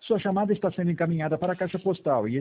Sua chamada está sendo encaminhada para a caixa postal e